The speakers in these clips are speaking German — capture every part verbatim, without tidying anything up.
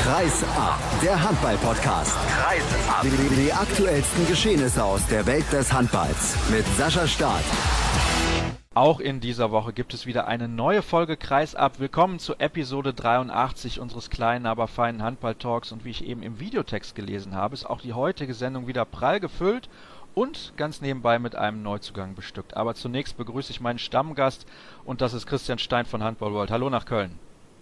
Kreis ab, der Handball-Podcast. Kreis ab. Die, die aktuellsten Geschehnisse aus der Welt des Handballs mit Sascha Staat. Auch in dieser Woche gibt es wieder eine neue Folge Kreis ab. Willkommen zu Episode dreiundachtzig unseres kleinen, aber feinen Handball-Talks. Und wie ich eben im Videotext gelesen habe, ist auch die heutige Sendung wieder prall gefüllt und ganz nebenbei mit einem Neuzugang bestückt. Aber zunächst begrüße ich meinen Stammgast und das ist Christian Stein von Handball World. Hallo nach Köln.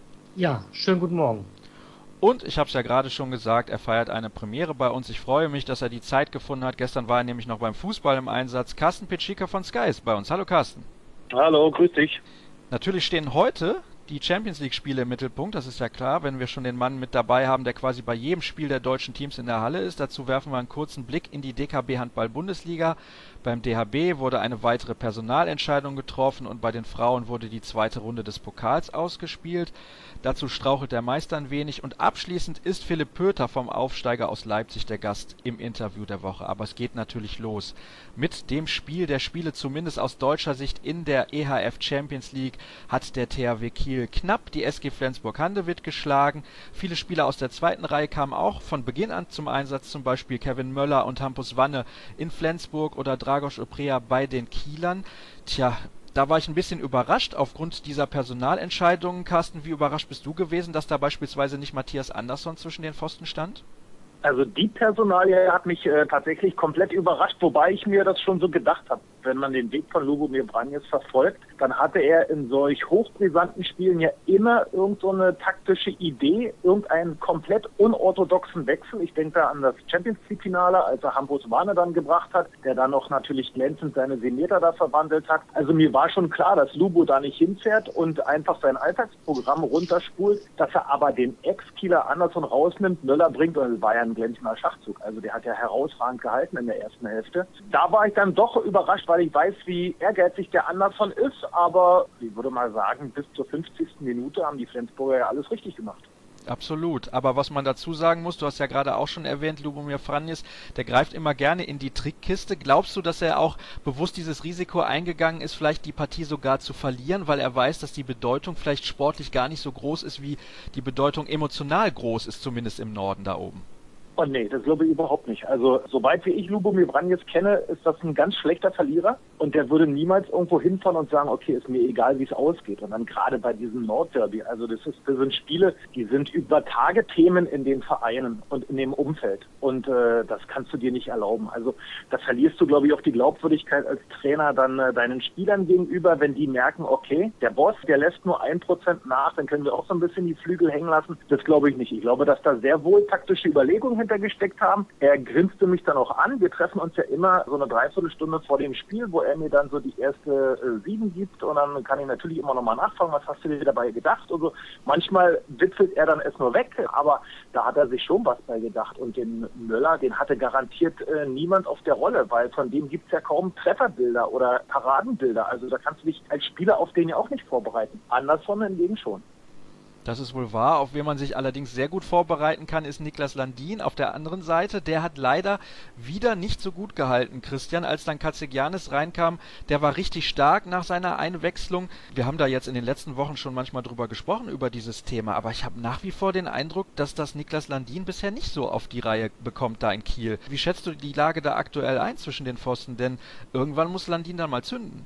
Ja, schönen guten Morgen. Und ich habe es ja gerade schon gesagt, er feiert eine Premiere bei uns. Ich freue mich, dass er die Zeit gefunden hat. Gestern war er nämlich noch beim Fußball im Einsatz. Carsten Pitschika von Sky ist bei uns. Hallo Carsten. Hallo, grüß dich. Natürlich stehen heute die Champions League-Spiele im Mittelpunkt, das ist ja klar, wenn wir schon den Mann mit dabei haben, der quasi bei jedem Spiel der deutschen Teams in der Halle ist. Dazu werfen wir einen kurzen Blick in die D K B Handball-Bundesliga. Beim D H B wurde eine weitere Personalentscheidung getroffen und bei den Frauen wurde die zweite Runde des Pokals ausgespielt. Dazu strauchelt der Meister ein wenig und abschließend ist Philipp Pöter vom Aufsteiger aus Leipzig der Gast im Interview der Woche. Aber es geht natürlich los mit dem Spiel der Spiele, zumindest aus deutscher Sicht in der E H F Champions League hat der T H W Kiel knapp die S G Flensburg-Handewitt geschlagen. Viele Spieler aus der zweiten Reihe kamen auch von Beginn an zum Einsatz, zum Beispiel Kevin Möller und Hampus Wanne in Flensburg oder Dragos Oprea bei den Kielern. Tja, da war ich ein bisschen überrascht aufgrund dieser Personalentscheidungen. Carsten, wie überrascht bist du gewesen, dass da beispielsweise nicht Matthias Andersson zwischen den Pfosten stand? Also die Personalie hat mich äh, tatsächlich komplett überrascht, wobei ich mir das schon so gedacht habe. Wenn man den Weg von Lubomir Vranjes verfolgt, dann hatte er in solch hochbrisanten Spielen ja immer irgend so eine taktische Idee, irgendeinen komplett unorthodoxen Wechsel. Ich denke da an das Champions League Finale, als er Hampus Wanne dann gebracht hat, der dann noch natürlich glänzend seine Semeter da verwandelt hat. Also mir war schon klar, dass Lubo da nicht hinfährt und einfach sein Alltagsprogramm runterspult, dass er aber den Ex-Kieler Andersson rausnimmt, Möller bringt, und es war ja ein glänzender Schachzug. Also der hat ja herausragend gehalten in der ersten Hälfte. Da war ich dann doch überrascht, weil ich weiß, wie ehrgeizig der Andersson ist, aber ich würde mal sagen, bis zur fünfzigsten Minute haben die Flensburger ja alles richtig gemacht. Absolut, aber was man dazu sagen muss, du hast ja gerade auch schon erwähnt, Lubomir Vranjes, der greift immer gerne in die Trickkiste. Glaubst du, dass er auch bewusst dieses Risiko eingegangen ist, vielleicht die Partie sogar zu verlieren, weil er weiß, dass die Bedeutung vielleicht sportlich gar nicht so groß ist, wie die Bedeutung emotional groß ist, zumindest im Norden da oben? Oh nee, das glaube ich überhaupt nicht. Also soweit wie ich Lubomir Vranjes kenne, ist das ein ganz schlechter Verlierer und der würde niemals irgendwo hinfahren und sagen, okay, ist mir egal, wie es ausgeht. Und dann gerade bei diesem Nordderby, also das, ist, das sind Spiele, die sind über Tage Themen in den Vereinen und in dem Umfeld und äh, das kannst du dir nicht erlauben. Also da verlierst du, glaube ich, auch die Glaubwürdigkeit als Trainer dann äh, deinen Spielern gegenüber, wenn die merken, okay, der Boss, der lässt nur ein Prozent nach, dann können wir auch so ein bisschen die Flügel hängen lassen. Das glaube ich nicht. Ich glaube, dass da sehr wohl taktische Überlegungen hintergesteckt haben. Er grinste mich dann auch an. Wir treffen uns ja immer so eine Dreiviertelstunde vor dem Spiel, wo er mir dann so die erste äh, Sieben gibt und dann kann ich natürlich immer nochmal nachfragen, was hast du dir dabei gedacht? Also manchmal witzelt er dann es nur weg, aber da hat er sich schon was bei gedacht und den Möller, den hatte garantiert äh, niemand auf der Rolle, weil von dem gibt es ja kaum Trefferbilder oder Paradenbilder. Also da kannst du dich als Spieler auf den ja auch nicht vorbereiten. Andersson hingegen schon. Das ist wohl wahr. Auf wen man sich allerdings sehr gut vorbereiten kann, ist Niklas Landin. Auf der anderen Seite, der hat leider wieder nicht so gut gehalten, Christian, als dann Katsegiannis reinkam. Der war richtig stark nach seiner Einwechslung. Wir haben da jetzt in den letzten Wochen schon manchmal drüber gesprochen, über dieses Thema. Aber ich habe nach wie vor den Eindruck, dass das Niklas Landin bisher nicht so auf die Reihe bekommt da in Kiel. Wie schätzt du die Lage da aktuell ein zwischen den Pfosten? Denn irgendwann muss Landin dann mal zünden.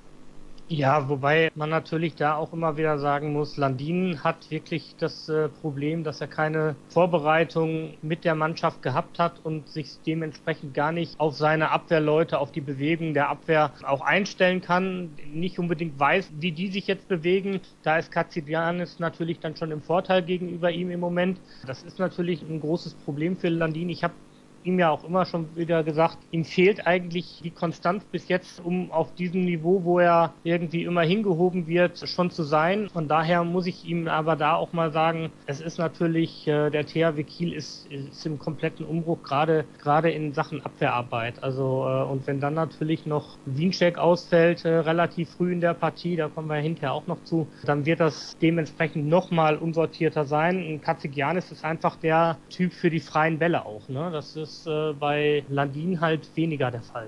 Ja, wobei man natürlich da auch immer wieder sagen muss, Landin hat wirklich das äh, Problem, dass er keine Vorbereitung mit der Mannschaft gehabt hat und sich dementsprechend gar nicht auf seine Abwehrleute, auf die Bewegung der Abwehr auch einstellen kann, nicht unbedingt weiß, wie die sich jetzt bewegen. Da ist Katsegiannis natürlich dann schon im Vorteil gegenüber ihm im Moment. Das ist natürlich ein großes Problem für Landin. Ich habe ihm ja auch immer schon wieder gesagt, ihm fehlt eigentlich die Konstanz bis jetzt, um auf diesem Niveau, wo er irgendwie immer hingehoben wird, schon zu sein. Von daher muss ich ihm aber da auch mal sagen, es ist natürlich, äh, der T H W Kiel ist, ist im kompletten Umbruch, gerade gerade in Sachen Abwehrarbeit. Also äh, und wenn dann natürlich noch Wiencheck ausfällt, äh, relativ früh in der Partie, da kommen wir hinterher auch noch zu, dann wird das dementsprechend nochmal unsortierter sein. Katsegiannis ist einfach der Typ für die freien Bälle auch, ne? Das ist bei Landin halt weniger der Fall.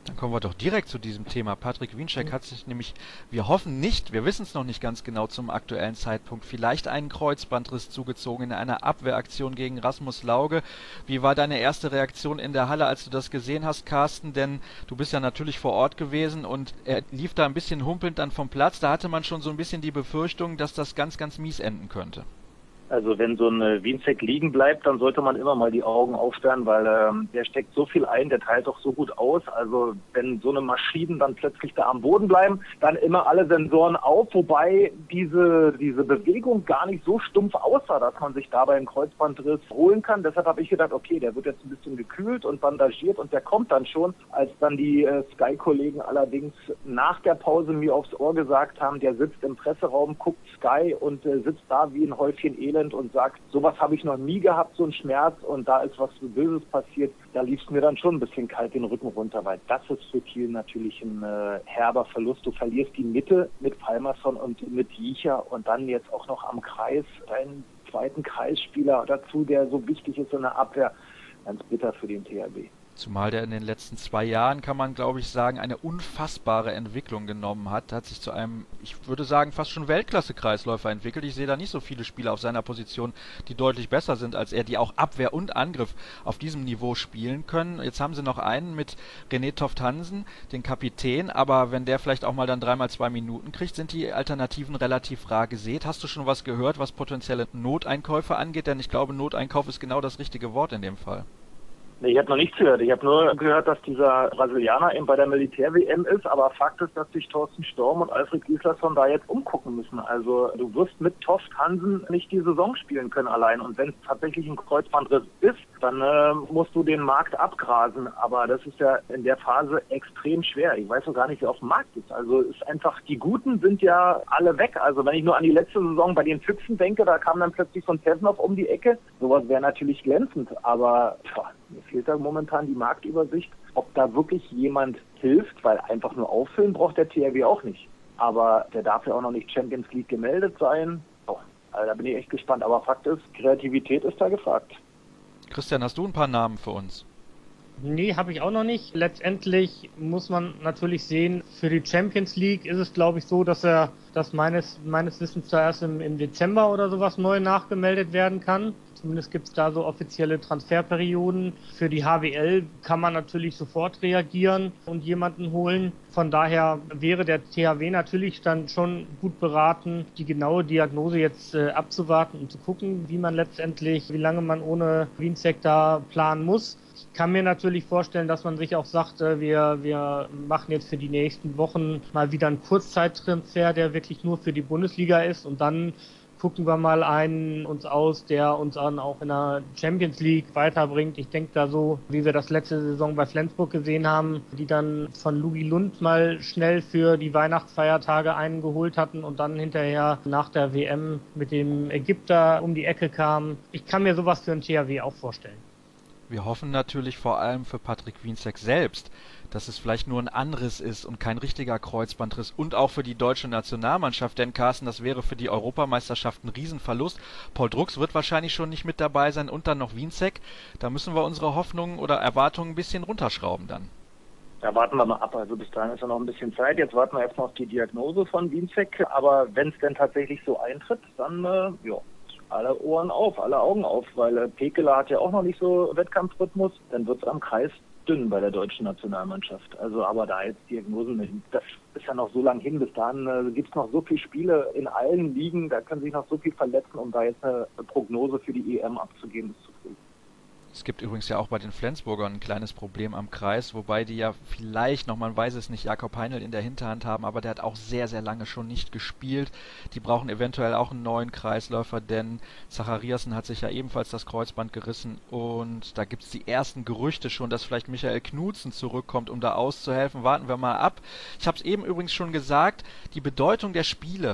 Dann kommen wir doch direkt zu diesem Thema. Patrick Wienschek hat sich nämlich, wir hoffen nicht, wir wissen es noch nicht ganz genau zum aktuellen Zeitpunkt, vielleicht einen Kreuzbandriss zugezogen in einer Abwehraktion gegen Rasmus Lauge. Wie war deine erste Reaktion in der Halle, als du das gesehen hast, Carsten? Denn du bist ja natürlich vor Ort gewesen und er lief da ein bisschen humpelnd dann vom Platz. Da hatte man schon so ein bisschen die Befürchtung, dass das ganz, ganz mies enden könnte. Also wenn so ein Wienzek liegen bleibt, dann sollte man immer mal die Augen aufsperren, weil ähm, der steckt so viel ein, der teilt doch so gut aus. Also wenn so eine Maschinen dann plötzlich da am Boden bleiben, dann immer alle Sensoren auf, wobei diese diese Bewegung gar nicht so stumpf aussah, dass man sich dabei einen Kreuzbandriss holen kann. Deshalb habe ich gedacht, okay, der wird jetzt ein bisschen gekühlt und bandagiert und der kommt dann schon. Als dann die äh, Sky-Kollegen allerdings nach der Pause mir aufs Ohr gesagt haben, der sitzt im Presseraum, guckt Sky und äh, sitzt da wie ein Häufchen Elend und sagt, sowas habe ich noch nie gehabt, so ein Schmerz, und da ist was Böses passiert, da lief es mir dann schon ein bisschen kalt den Rücken runter, weil das ist für Kiel natürlich ein äh, herber Verlust. Du verlierst die Mitte mit Palmerson und mit Jicha und dann jetzt auch noch am Kreis deinen zweiten Kreisspieler dazu, der so wichtig ist in der Abwehr. Ganz bitter für den T H W. Zumal der in den letzten zwei Jahren, kann man glaube ich sagen, eine unfassbare Entwicklung genommen hat. Hat sich zu einem, ich würde sagen, fast schon Weltklasse-Kreisläufer entwickelt. Ich sehe da nicht so viele Spieler auf seiner Position, die deutlich besser sind als er, die auch Abwehr und Angriff auf diesem Niveau spielen können. Jetzt haben sie noch einen mit René Toft-Hansen, den Kapitän, aber wenn der vielleicht auch mal dann dreimal zwei Minuten kriegt, sind die Alternativen relativ rar gesät. Hast du schon was gehört, was potenzielle Noteinkäufe angeht? Denn ich glaube, Noteinkauf ist genau das richtige Wort in dem Fall. Nee, ich habe noch nichts gehört. Ich habe nur gehört, dass dieser Brasilianer eben bei der Militär-W M ist, aber Fakt ist, dass sich Thorsten Storm und Alfred Gislason da jetzt umgucken müssen. Also du wirst mit Toft Hansen nicht die Saison spielen können allein, und wenn es tatsächlich ein Kreuzbandriss ist, dann äh, musst du den Markt abgrasen, aber das ist ja in der Phase extrem schwer. Ich weiß noch gar nicht, wer auf dem Markt ist. Also ist einfach, die Guten sind ja alle weg. Also wenn ich nur an die letzte Saison bei den Füchsen denke, da kam dann plötzlich von Tevnov um die Ecke. Sowas wäre natürlich glänzend, aber tja, mir fehlt da momentan die Marktübersicht, ob da wirklich jemand hilft, weil einfach nur auffüllen braucht der T H W auch nicht. Aber der darf ja auch noch nicht Champions League gemeldet sein. Oh, also da bin ich echt gespannt. Aber Fakt ist, Kreativität ist da gefragt. Christian, hast du ein paar Namen für uns? Nee, habe ich auch noch nicht. Letztendlich muss man natürlich sehen, für die Champions League ist es, glaube ich, so, dass er, dass meines, meines Wissens zuerst im, im Dezember oder sowas neu nachgemeldet werden kann. Zumindest gibt es da so offizielle Transferperioden. Für die H W L kann man natürlich sofort reagieren und jemanden holen. Von daher wäre der T H W natürlich dann schon gut beraten, die genaue Diagnose jetzt äh, abzuwarten und zu gucken, wie man letztendlich, wie lange man ohne Wienzek da planen muss. Ich kann mir natürlich vorstellen, dass man sich auch sagt, wir, wir machen jetzt für die nächsten Wochen mal wieder einen Kurzzeittransfer, der wirklich nur für die Bundesliga ist, und dann gucken wir mal einen uns aus, der uns dann auch in der Champions League weiterbringt. Ich denke da so, wie wir das letzte Saison bei Flensburg gesehen haben, die dann von Lugi Lund mal schnell für die Weihnachtsfeiertage einen geholt hatten und dann hinterher nach der W M mit dem Ägypter um die Ecke kamen. Ich kann mir sowas für einen T H W auch vorstellen. Wir hoffen natürlich vor allem für Patrick Wienzek selbst, dass es vielleicht nur ein Anriss ist und kein richtiger Kreuzbandriss, und auch für die deutsche Nationalmannschaft, denn Carsten, das wäre für die Europameisterschaft ein Riesenverlust. Paul Drucks wird wahrscheinlich schon nicht mit dabei sein und dann noch Wienzek. Da müssen wir unsere Hoffnungen oder Erwartungen ein bisschen runterschrauben dann. Ja, warten wir mal ab. Also bis dahin ist ja noch ein bisschen Zeit. Jetzt warten wir erstmal auf die Diagnose von Wienzek. Aber wenn es denn tatsächlich so eintritt, dann äh, ja. alle Ohren auf, alle Augen auf, weil äh, Pekela hat ja auch noch nicht so Wettkampfrhythmus, dann wird es am Kreis dünn bei der deutschen Nationalmannschaft. Also aber da jetzt Diagnosen, das ist ja noch so lang hin, bis dahin äh, gibt es noch so viele Spiele in allen Ligen, da können sich noch so viel verletzen, um da jetzt eine, eine Prognose für die E M abzugeben, ist zu früh. Es gibt übrigens ja auch bei den Flensburgern ein kleines Problem am Kreis, wobei die ja vielleicht noch, man weiß es nicht, Jakob Heinl in der Hinterhand haben, aber der hat auch sehr, sehr lange schon nicht gespielt. Die brauchen eventuell auch einen neuen Kreisläufer, denn Zachariasen hat sich ja ebenfalls das Kreuzband gerissen, und da gibt es die ersten Gerüchte schon, dass vielleicht Michael Knudsen zurückkommt, um da auszuhelfen. Warten wir mal ab. Ich habe es eben übrigens schon gesagt, die Bedeutung der Spiele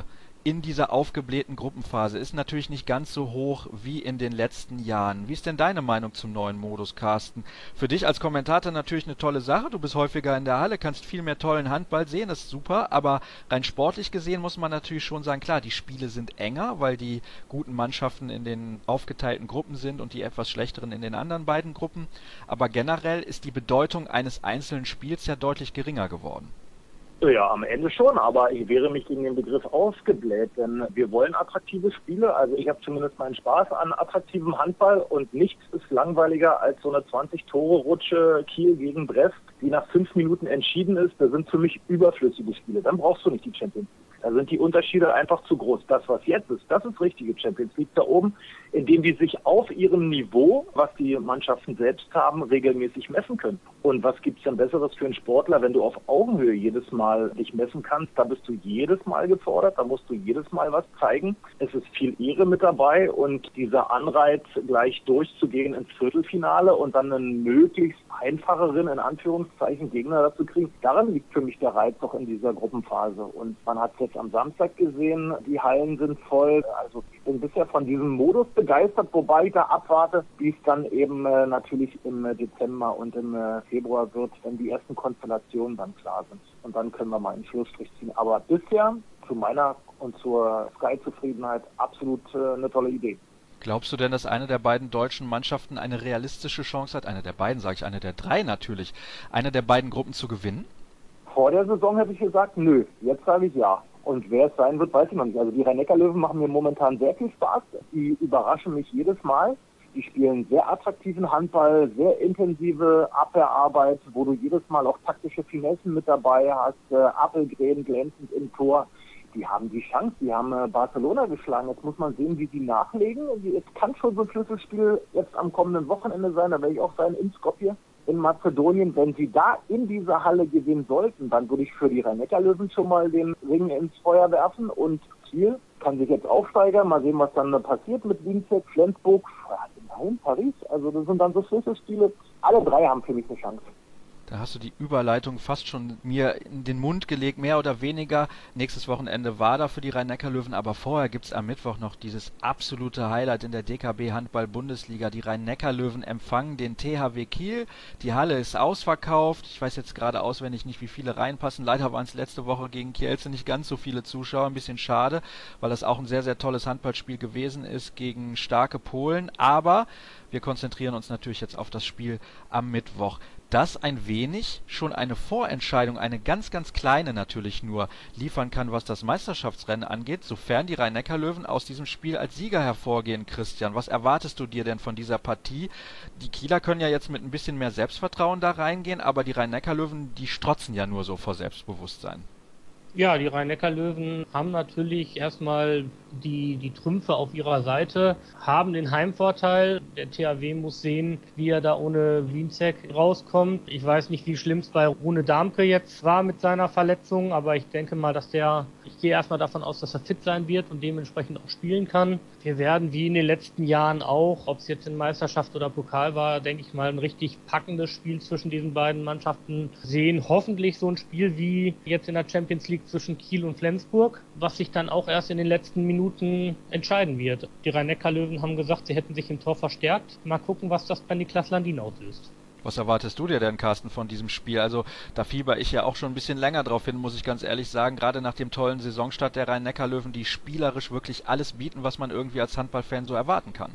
in dieser aufgeblähten Gruppenphase ist natürlich nicht ganz so hoch wie in den letzten Jahren. Wie ist denn deine Meinung zum neuen Modus, Carsten? Für dich als Kommentator natürlich eine tolle Sache. Du bist häufiger in der Halle, kannst viel mehr tollen Handball sehen, das ist super. Aber rein sportlich gesehen muss man natürlich schon sagen, klar, die Spiele sind enger, weil die guten Mannschaften in den aufgeteilten Gruppen sind und die etwas schlechteren in den anderen beiden Gruppen. Aber generell ist die Bedeutung eines einzelnen Spiels ja deutlich geringer geworden. Ja, am Ende schon, aber ich wehre mich gegen den Begriff ausgebläht, denn wir wollen attraktive Spiele. Also ich habe zumindest meinen Spaß an attraktivem Handball und nichts ist langweiliger als so eine zwanzig-Tore-Rutsche Kiel gegen Brest, die nach fünf Minuten entschieden ist. Das sind für mich überflüssige Spiele. Dann brauchst du nicht die Champions League. Da sind die Unterschiede einfach zu groß. Das, was jetzt ist, das ist richtige Champions League da oben, indem die sich auf ihrem Niveau, was die Mannschaften selbst haben, regelmäßig messen können. Und was gibt's denn Besseres für einen Sportler, wenn du auf Augenhöhe jedes Mal dich messen kannst? Da bist du jedes Mal gefordert, da musst du jedes Mal was zeigen. Es ist viel Ehre mit dabei und dieser Anreiz, gleich durchzugehen ins Viertelfinale und dann einen möglichst einfacheren, in Anführungszeichen, Gegner dazu kriegen, daran liegt für mich der Reiz doch in dieser Gruppenphase. Und man hat jetzt am Samstag gesehen, die Hallen sind voll. Also ich bin bisher von diesem Modus begeistert, wobei ich da abwarte, wie es dann eben äh, natürlich im äh, Dezember und im äh, Februar wird, wenn die ersten Konstellationen dann klar sind. Und dann können wir mal einen Schlussstrich ziehen. Aber bisher, zu meiner und zur Sky-Zufriedenheit, absolut äh, eine tolle Idee. Glaubst du denn, dass eine der beiden deutschen Mannschaften eine realistische Chance hat, eine der beiden, sage ich, eine der drei natürlich, eine der beiden Gruppen zu gewinnen? Vor der Saison hätte ich gesagt, nö. Jetzt sage ich ja. Und wer es sein wird, weiß ich noch nicht. Also die Rhein-Neckar-Löwen machen mir momentan sehr viel Spaß. Die überraschen mich jedes Mal. Die spielen sehr attraktiven Handball, sehr intensive Abwehrarbeit, wo du jedes Mal auch taktische Finessen mit dabei hast. Äh, Appelgräben glänzend im Tor. Die haben die Chance, die haben äh, Barcelona geschlagen. Jetzt muss man sehen, wie sie nachlegen. Es kann schon so ein Schlüsselspiel jetzt am kommenden Wochenende sein. Da werde ich auch sein in Skopje in Mazedonien. Wenn sie da in dieser Halle gewinnen sollten, dann würde ich für die Rhein-Neckar-Löwen schon mal den Ring ins Feuer werfen. Und Kiel kann sich jetzt aufsteigern. Mal sehen, was dann passiert mit Winzek, Flensburg, nein, Paris. Also das sind dann so Schlüsselspiele. Alle drei haben für mich eine Chance. Da hast du die Überleitung fast schon mir in den Mund gelegt, mehr oder weniger. Nächstes Wochenende war da für die Rhein-Neckar-Löwen, aber vorher gibt es am Mittwoch noch dieses absolute Highlight in der D K B Handball-Bundesliga. Die Rhein-Neckar-Löwen empfangen den T H W Kiel. Die Halle ist ausverkauft. Ich weiß jetzt gerade auswendig nicht, wie viele reinpassen. Leider waren es letzte Woche gegen Kielce nicht ganz so viele Zuschauer. Ein bisschen schade, weil das auch ein sehr, sehr tolles Handballspiel gewesen ist gegen starke Polen. Aber wir konzentrieren uns natürlich jetzt auf das Spiel am Mittwoch, das ein wenig schon eine Vorentscheidung, eine ganz, ganz kleine natürlich nur, liefern kann, was das Meisterschaftsrennen angeht, sofern die Rhein-Neckar-Löwen aus diesem Spiel als Sieger hervorgehen. Christian, was erwartest du dir denn von dieser Partie? Die Kieler können ja jetzt mit ein bisschen mehr Selbstvertrauen da reingehen, aber die Rhein-Neckar-Löwen, die strotzen ja nur so vor Selbstbewusstsein. Ja, die Rhein-Neckar-Löwen haben natürlich erstmal die, die Trümpfe auf ihrer Seite, haben den Heimvorteil. Der T H W muss sehen, wie er da ohne Winzek rauskommt. Ich weiß nicht, wie schlimm es bei Rune Darmke jetzt war mit seiner Verletzung, aber ich denke mal, dass der, ich gehe erstmal davon aus, dass er fit sein wird und dementsprechend auch spielen kann. Wir werden wie in den letzten Jahren auch, ob es jetzt in Meisterschaft oder Pokal war, denke ich mal, ein richtig packendes Spiel zwischen diesen beiden Mannschaften sehen. Hoffentlich so ein Spiel wie jetzt in der Champions League zwischen Kiel und Flensburg, was sich dann auch erst in den letzten Minuten entscheiden wird. Die Rhein-Neckar-Löwen haben gesagt, sie hätten sich im Tor verstärkt. Mal gucken, was das bei Niklas Landin auslöst. Was erwartest du dir denn, Carsten, von diesem Spiel? Also da fieber ich ja auch schon ein bisschen länger drauf hin, muss ich ganz ehrlich sagen. Gerade nach dem tollen Saisonstart der Rhein-Neckar-Löwen, die spielerisch wirklich alles bieten, was man irgendwie als Handballfan so erwarten kann.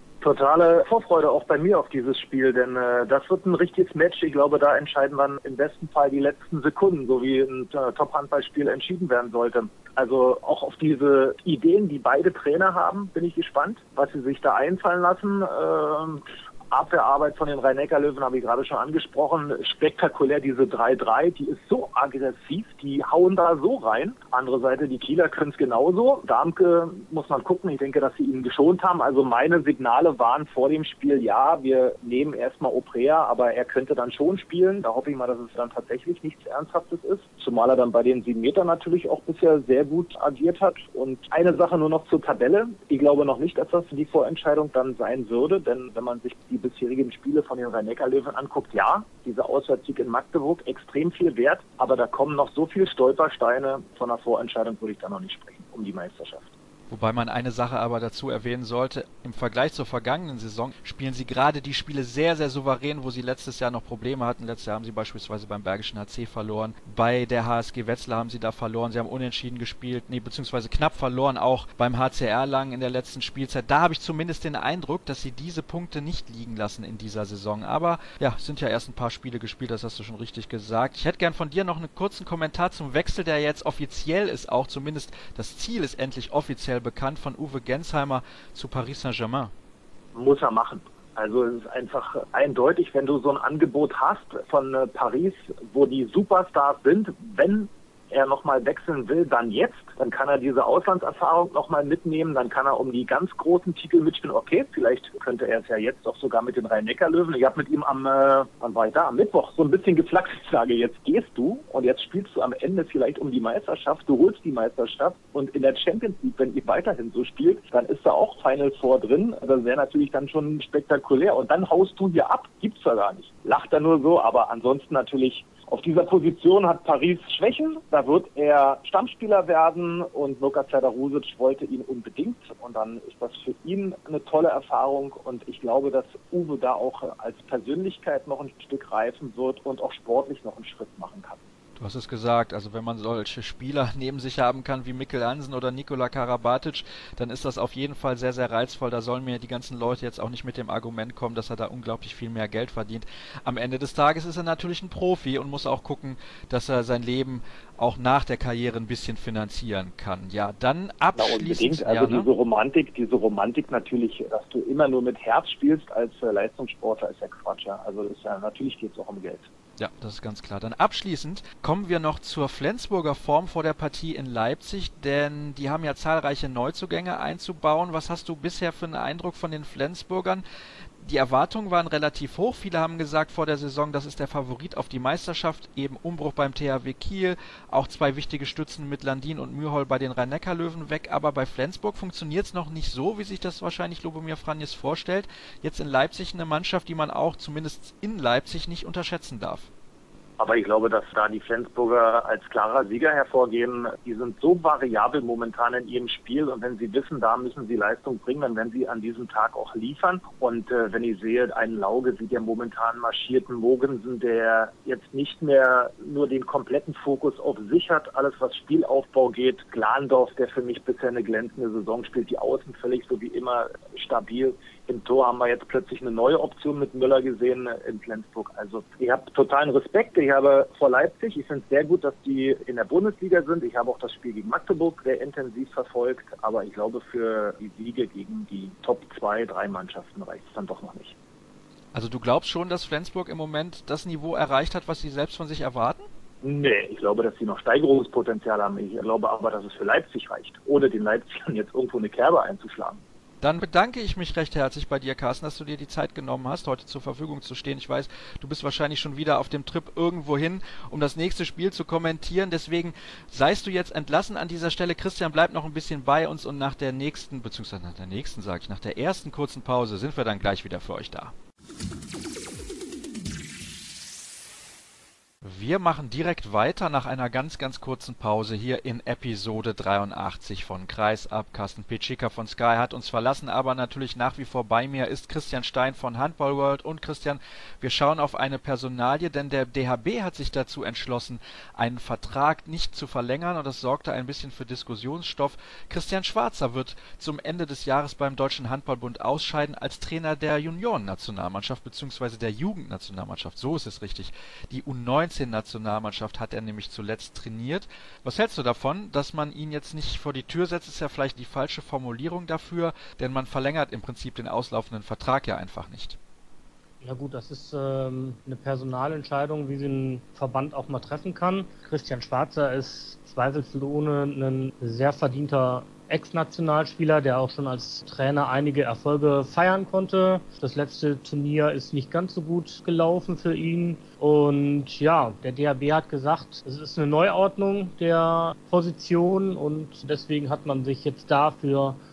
Totale Vorfreude auch bei mir auf dieses Spiel, denn äh, das wird ein richtiges Match. Ich glaube, da entscheiden dann im besten Fall die letzten Sekunden, so wie ein äh, Top-Handballspiel entschieden werden sollte. Also auch auf diese Ideen, die beide Trainer haben, bin ich gespannt, was sie sich da einfallen lassen. Ähm, Abwehrarbeit von den Rhein-Neckar-Löwen habe ich gerade schon angesprochen. Spektakulär diese drei drei, die ist so aggressiv, die hauen da so rein. Andere Seite, die Kieler können es genauso. Darmke muss man gucken, ich denke, dass sie ihn geschont haben. Also meine Signale waren vor dem Spiel, ja, wir nehmen erstmal Oprea, aber er könnte dann schon spielen. Da hoffe ich mal, dass es dann tatsächlich nichts Ernsthaftes ist. Zumal er dann bei den sieben Metern natürlich auch bisher sehr gut agiert hat. Und eine Sache nur noch zur Tabelle. Ich glaube noch nicht, dass das die Vorentscheidung dann sein würde, denn wenn man sich die bisherigen Spiele von den Rhein-Neckar-Löwen anguckt, ja, dieser Auswärtssieg in Magdeburg extrem viel wert, aber da kommen noch so viele Stolpersteine, von der Vorentscheidung würde ich da noch nicht sprechen. um die Meisterschaft. Wobei man eine Sache aber dazu erwähnen sollte, im Vergleich zur vergangenen Saison spielen sie gerade die Spiele sehr, sehr souverän, wo sie letztes Jahr noch Probleme hatten. Letztes Jahr haben sie beispielsweise beim Bergischen H C verloren, bei der H S G Wetzlar haben sie da verloren, sie haben unentschieden gespielt, nee, beziehungsweise knapp verloren, auch beim H C R Langen in der letzten Spielzeit. Da habe ich zumindest den Eindruck, dass sie diese Punkte nicht liegen lassen in dieser Saison. Aber ja, es sind ja erst ein paar Spiele gespielt, das hast du schon richtig gesagt. Ich hätte gern von dir noch einen kurzen Kommentar zum Wechsel, der jetzt offiziell ist, auch zumindest das Ziel ist endlich offiziell bekannt, von Uwe Gensheimer zu Paris Saint-Germain. Muss er machen. Also es ist einfach eindeutig, wenn du so ein Angebot hast von äh, Paris, wo die Superstars sind, wenn er nochmal wechseln will, dann jetzt, dann kann er diese Auslandserfahrung nochmal mitnehmen, dann kann er um die ganz großen Titel mitspielen. Okay, vielleicht könnte er es ja jetzt auch sogar mit den Rhein-Neckar-Löwen. Ich habe mit ihm am, äh, wann war ich da, am Mittwoch so ein bisschen geflaxt. Ich sage, jetzt gehst du und jetzt spielst du am Ende vielleicht um die Meisterschaft, du holst die Meisterschaft und in der Champions League, wenn ihr weiterhin so spielt, dann ist da auch Final Four drin. Das wäre natürlich dann schon spektakulär und dann haust du hier ab. Gibt's ja gar nicht. Lacht er nur so, aber ansonsten natürlich auf dieser Position hat Paris Schwächen. Da wird er Stammspieler werden und Luka Serdar-Rusic wollte ihn unbedingt. Und dann ist das für ihn eine tolle Erfahrung. Und ich glaube, dass Uwe da auch als Persönlichkeit noch ein Stück reifen wird und auch sportlich noch einen Schritt machen kann. Du hast es gesagt, also wenn man solche Spieler neben sich haben kann wie Mikkel Hansen oder Nikola Karabatic, dann ist das auf jeden Fall sehr, sehr reizvoll. Da sollen mir die ganzen Leute jetzt auch nicht mit dem Argument kommen, dass er da unglaublich viel mehr Geld verdient. Am Ende des Tages ist er natürlich ein Profi und muss auch gucken, dass er sein Leben auch nach der Karriere ein bisschen finanzieren kann. Ja, dann abschließend... Ja, also ja, diese Romantik, diese Romantik natürlich, dass du immer nur mit Herz spielst als äh, Leistungssportler, ist ja Quatsch. Ja. Also das ist ja, natürlich geht es auch um Geld. Ja, das ist ganz klar. Dann abschließend kommen wir noch zur Flensburger Form vor der Partie in Leipzig, denn die haben ja zahlreiche Neuzugänge einzubauen. Was hast du bisher für einen Eindruck von den Flensburgern? Die Erwartungen waren relativ hoch. Viele haben gesagt vor der Saison, das ist der Favorit auf die Meisterschaft. Eben Umbruch beim T H W Kiel, auch zwei wichtige Stützen mit Landin und Mürhol bei den Rhein-Neckar-Löwen weg. Aber bei Flensburg funktioniert es noch nicht so, wie sich das wahrscheinlich Lubomir Franjes vorstellt. Jetzt in Leipzig eine Mannschaft, die man auch zumindest in Leipzig nicht unterschätzen darf. Aber ich glaube, dass da die Flensburger als klarer Sieger hervorgehen. Die sind so variabel momentan in ihrem Spiel und wenn sie wissen, da müssen sie Leistung bringen, dann werden sie an diesem Tag auch liefern. Und äh, wenn ich sehe, einen Lauge, wie der momentan marschierten Mogensen, der jetzt nicht mehr nur den kompletten Fokus auf sich hat, alles was Spielaufbau geht. Glandorf, der für mich bisher eine glänzende Saison spielt, die Außen völlig so wie immer stabil. Im Tor haben wir jetzt plötzlich eine neue Option mit Müller gesehen in Flensburg. Also ich habe totalen Respekt. Ich habe vor Leipzig, ich finde es sehr gut, dass die in der Bundesliga sind. Ich habe auch das Spiel gegen Magdeburg sehr intensiv verfolgt. Aber ich glaube, für die Siege gegen die Top zwei, drei Mannschaften reicht es dann doch noch nicht. Also du glaubst schon, dass Flensburg im Moment das Niveau erreicht hat, was sie selbst von sich erwarten? Nee, ich glaube, dass sie noch Steigerungspotenzial haben. Ich glaube aber, dass es für Leipzig reicht, ohne den Leipzigern jetzt irgendwo eine Kerbe einzuschlagen. Dann bedanke ich mich recht herzlich bei dir, Carsten, dass du dir die Zeit genommen hast, heute zur Verfügung zu stehen. Ich weiß, du bist wahrscheinlich schon wieder auf dem Trip irgendwo hin, um das nächste Spiel zu kommentieren. Deswegen seist du jetzt entlassen an dieser Stelle. Christian bleibt noch ein bisschen bei uns und nach der nächsten, beziehungsweise nach der nächsten, sage ich, nach der ersten kurzen Pause sind wir dann gleich wieder für euch da. Wir machen direkt weiter nach einer ganz, ganz kurzen Pause hier in Episode dreiundachtzig von Kreisab. Carsten Pitschika von Sky hat uns verlassen, aber natürlich nach wie vor bei mir ist Christian Stein von Handball World. Und Christian, wir schauen auf eine Personalie, denn der D H B hat sich dazu entschlossen, einen Vertrag nicht zu verlängern und das sorgte ein bisschen für Diskussionsstoff. Christian Schwarzer wird zum Ende des Jahres beim Deutschen Handballbund ausscheiden als Trainer der Juniorennationalmannschaft bzw. der Jugendnationalmannschaft. So ist es richtig. Die U neunzehn Nationalmannschaft hat er nämlich zuletzt trainiert. Was hältst du davon, dass man ihn jetzt nicht vor die Tür setzt? Ist ja vielleicht die falsche Formulierung dafür, denn man verlängert im Prinzip den auslaufenden Vertrag ja einfach nicht. Ja gut, das ist ähm, eine Personalentscheidung, wie sie ein Verband auch mal treffen kann. Christian Schwarzer ist zweifelsohne ein sehr verdienter Ex-Nationalspieler, der auch schon als Trainer einige Erfolge feiern konnte. Das letzte Turnier ist nicht ganz so gut gelaufen für ihn. Und ja, der D H B hat gesagt, es ist eine Neuordnung der Position und deswegen hat man sich jetzt dafür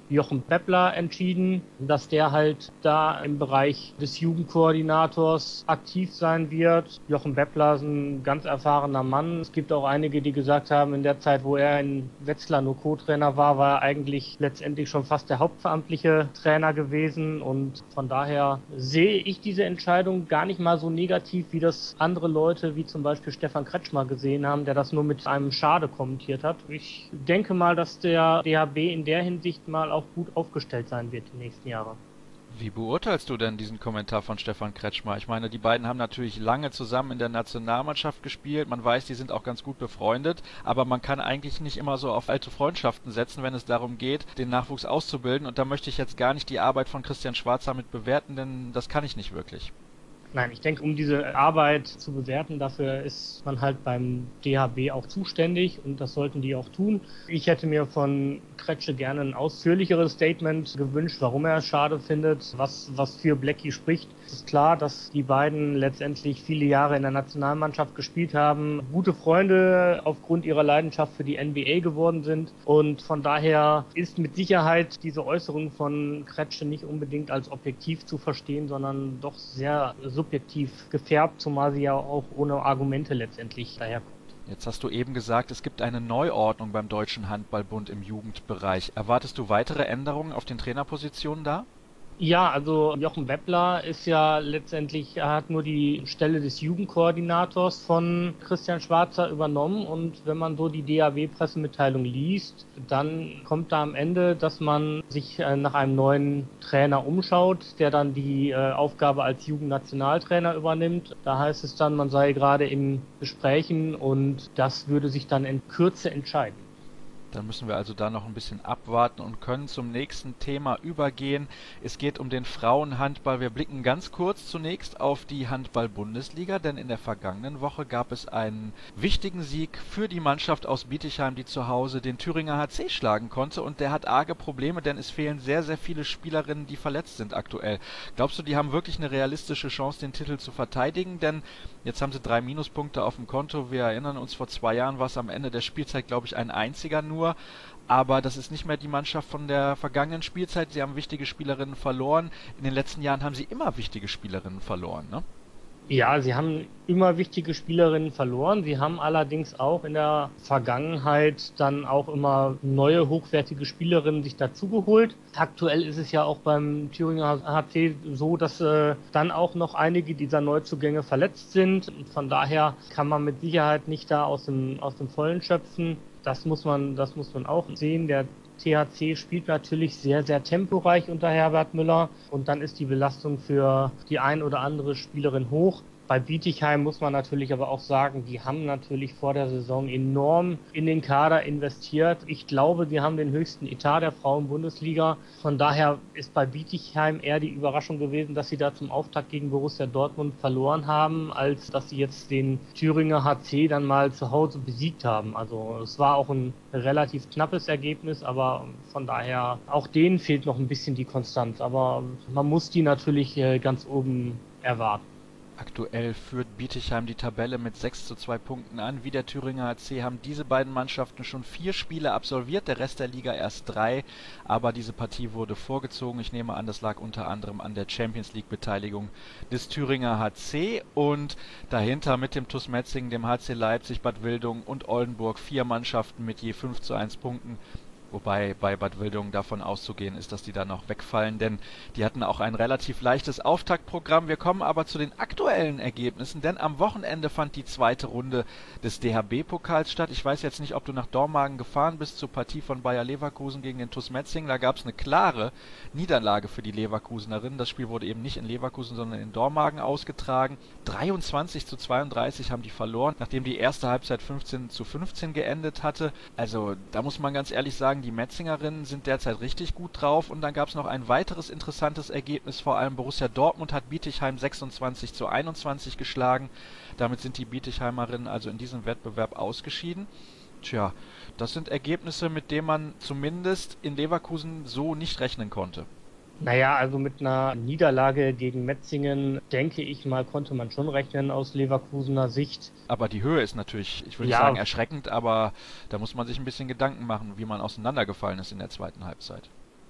Jochen Beppler entschieden, dass der halt da im Bereich des Jugendkoordinators aktiv sein wird. Jochen Beppler ist ein ganz erfahrener Mann. Es gibt auch einige, die gesagt haben, in der Zeit, wo er in Wetzlar nur Co-Trainer war, war er eigentlich letztendlich schon fast der hauptveramtliche Trainer gewesen. Und von daher sehe ich diese Entscheidung gar nicht mal so negativ, wie das andere Leute, wie zum Beispiel Stefan Kretschmer, gesehen haben, der das nur mit einem Schade kommentiert hat. Ich denke mal, dass der D H B in der Hinsicht mal auch gut aufgestellt sein wird die nächsten Jahre. Wie beurteilst du denn diesen Kommentar von Stefan Kretschmer? Ich meine, die beiden haben natürlich lange zusammen in der Nationalmannschaft gespielt. Man weiß, die sind auch ganz gut befreundet. Aber man kann eigentlich nicht immer so auf alte Freundschaften setzen, wenn es darum geht, den Nachwuchs auszubilden. Und da möchte ich jetzt gar nicht die Arbeit von Christian Schwarzer mit bewerten, denn das kann ich nicht wirklich. Nein, ich denke, um diese Arbeit zu bewerten, dafür ist man halt beim D H B auch zuständig und das sollten die auch tun. Ich hätte mir von Kretsche gerne ein ausführlicheres Statement gewünscht, warum er es schade findet, was, was für Blackie spricht. Es ist klar, dass die beiden letztendlich viele Jahre in der Nationalmannschaft gespielt haben, gute Freunde aufgrund ihrer Leidenschaft für die N B A geworden sind und von daher ist mit Sicherheit diese Äußerung von Kretsche nicht unbedingt als objektiv zu verstehen, sondern doch sehr subjektiv gefärbt, zumal sie ja auch ohne Argumente letztendlich daherkommt. Jetzt hast du eben gesagt, es gibt eine Neuordnung beim Deutschen Handballbund im Jugendbereich. Erwartest du weitere Änderungen auf den Trainerpositionen da? Ja, also Jochen Beppler ist ja letztendlich, er hat nur die Stelle des Jugendkoordinators von Christian Schwarzer übernommen und wenn man so die D H B-Pressemitteilung liest, dann kommt da am Ende, dass man sich nach einem neuen Trainer umschaut, der dann die äh, Aufgabe als Jugendnationaltrainer übernimmt. Da heißt es dann, man sei gerade in Gesprächen und das würde sich dann in Kürze entscheiden. Dann müssen wir also da noch ein bisschen abwarten und können zum nächsten Thema übergehen. Es geht um den Frauenhandball. Wir blicken ganz kurz zunächst auf die Handball-Bundesliga, denn in der vergangenen Woche gab es einen wichtigen Sieg für die Mannschaft aus Bietigheim, die zu Hause den Thüringer H C schlagen konnte. Und der hat arge Probleme, denn es fehlen sehr, sehr viele Spielerinnen, die verletzt sind aktuell. Glaubst du, die haben wirklich eine realistische Chance, den Titel zu verteidigen? Denn jetzt haben sie drei Minuspunkte auf dem Konto. Wir erinnern uns, vor zwei Jahren war es am Ende der Spielzeit, glaube ich, ein einziger nur. Aber das ist nicht mehr die Mannschaft von der vergangenen Spielzeit. Sie haben wichtige Spielerinnen verloren. In den letzten Jahren haben sie immer wichtige Spielerinnen verloren, ne? Ja, sie haben immer wichtige Spielerinnen verloren. Sie haben allerdings auch in der Vergangenheit dann auch immer neue, hochwertige Spielerinnen sich dazugeholt. Aktuell ist es ja auch beim Thüringer H C so, dass äh, dann auch noch einige dieser Neuzugänge verletzt sind. Von daher kann man mit Sicherheit nicht da aus dem, aus dem Vollen schöpfen. Das muss man, das muss man auch sehen. Der T H C spielt natürlich sehr, sehr temporeich unter Herbert Müller und dann ist die Belastung für die ein oder andere Spielerin hoch. Bei Bietigheim muss man natürlich aber auch sagen, die haben natürlich vor der Saison enorm in den Kader investiert. Ich glaube, die haben den höchsten Etat der Frauen-Bundesliga. Von daher ist bei Bietigheim eher die Überraschung gewesen, dass sie da zum Auftakt gegen Borussia Dortmund verloren haben, als dass sie jetzt den Thüringer H C dann mal zu Hause besiegt haben. Also es war auch ein relativ knappes Ergebnis, aber von daher auch denen fehlt noch ein bisschen die Konstanz. Aber man muss die natürlich ganz oben erwarten. Aktuell führt Bietigheim die Tabelle mit sechs zu zwei Punkten an. Wie der Thüringer H C haben diese beiden Mannschaften schon vier Spiele absolviert, der Rest der Liga erst drei. Aber diese Partie wurde vorgezogen. Ich nehme an, das lag unter anderem an der Champions League-Beteiligung des Thüringer H C. Und dahinter mit dem T uS Metzingen, dem H C Leipzig, Bad Wildungen und Oldenburg vier Mannschaften mit je fünf zu eins Punkten. Wobei bei Bad Wildungen davon auszugehen ist, dass die da noch wegfallen, denn die hatten auch ein relativ leichtes Auftaktprogramm. Wir kommen aber zu den aktuellen Ergebnissen, denn am Wochenende fand die zweite Runde des D H B-Pokals statt. Ich weiß jetzt nicht, ob du nach Dormagen gefahren bist zur Partie von Bayer Leverkusen gegen den T uS Metzingen. Da gab es eine klare Niederlage für die Leverkusenerinnen. Das Spiel wurde eben nicht in Leverkusen, sondern in Dormagen ausgetragen. dreiundzwanzig zu zweiunddreißig haben die verloren, nachdem die erste Halbzeit fünfzehn zu fünfzehn geendet hatte. Also da muss man ganz ehrlich sagen, die Metzingerinnen sind derzeit richtig gut drauf und dann gab es noch ein weiteres interessantes Ergebnis, vor allem Borussia Dortmund hat Bietigheim sechsundzwanzig zu einundzwanzig geschlagen, damit sind die Bietigheimerinnen also in diesem Wettbewerb ausgeschieden. Tja, das sind Ergebnisse, mit denen man zumindest in Leverkusen so nicht rechnen konnte. Naja, also mit einer Niederlage gegen Metzingen, denke ich mal, konnte man schon rechnen aus Leverkusener Sicht. Aber die Höhe ist natürlich, ich würde Ja. nicht sagen erschreckend, aber da muss man sich ein bisschen Gedanken machen, wie man auseinandergefallen ist in der zweiten Halbzeit.